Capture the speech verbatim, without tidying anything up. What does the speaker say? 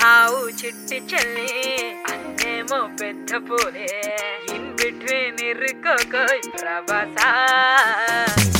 ఆవు చిట్టి చెల్లి అన్నేమో పెద్ద పూలే ఇన్ బిట్వీన్ ఇరుకోకోయ్ ప్రభాసా